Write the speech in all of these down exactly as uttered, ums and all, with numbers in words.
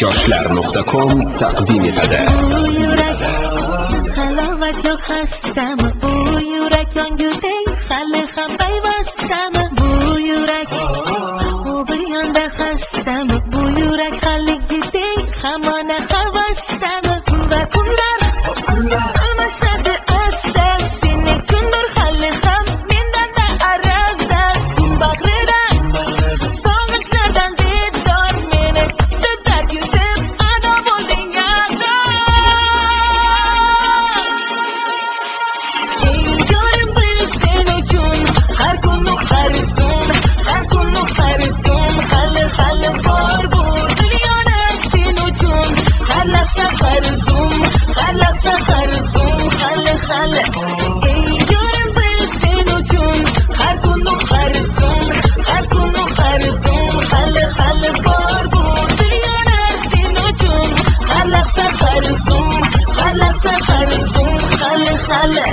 جاشلر نقطه کام تقدیم ede. حلاوت یا خستم بو یورک آنگودی خاله خم پیوستم بو یورک او بیانده خستم بو یورک خاله گیدی خمانه خوستم و کندر المشهد استر سینه کندر خاله خم میندازه ارزده بغرده سامش ندن دیدار منه دست یوسف ادا بودین یادا یارم بلسنو جون هر کنو خردون هر کنو خردون خاله خاله بار بود دنیا نستینو جون هر لحظه خرزوم هر لحظه خرزوم خاله خاله یارم بلسنو جون هر کنو خردون هر کنو خردون خاله خاله بار بود دنیا نستینو جون هر لحظه خرزوم هر لحظه خرزوم خاله خاله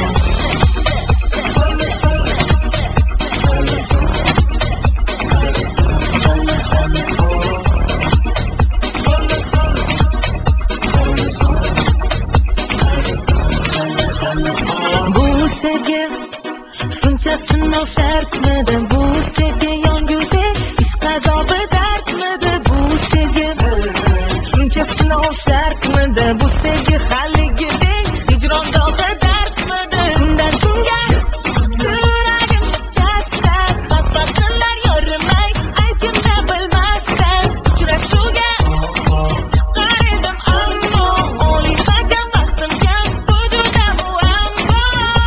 Bu sevgi shunchasini shartmidi bu sevgi yonguda ish qazobi dardmidi bu sevgi shunchasini shartmidi bu sevgi haligidek hijrondagi dardmidi kundan kunga yuragim shikastlab xafa qilar yorimay aytimda bilmasdan uchrashuvga chiqar edim ammo o'ylagan vaqtim kam bu juda muammo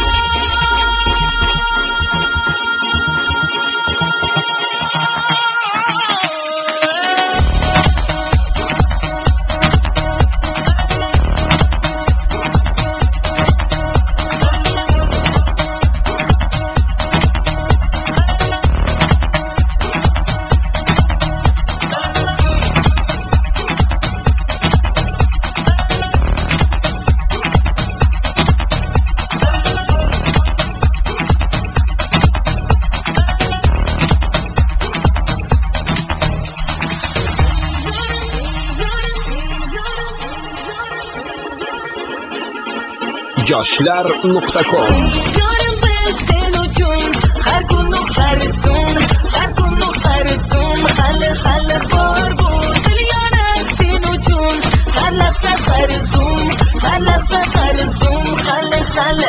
جاشلر نقطه کام یارم بلسنو جون هر کنو خردون هر کنو خردون خاله خاله بار بود دنیا نستینو جون هر لحظه خرزوم هر لحظه خرزوم خاله خاله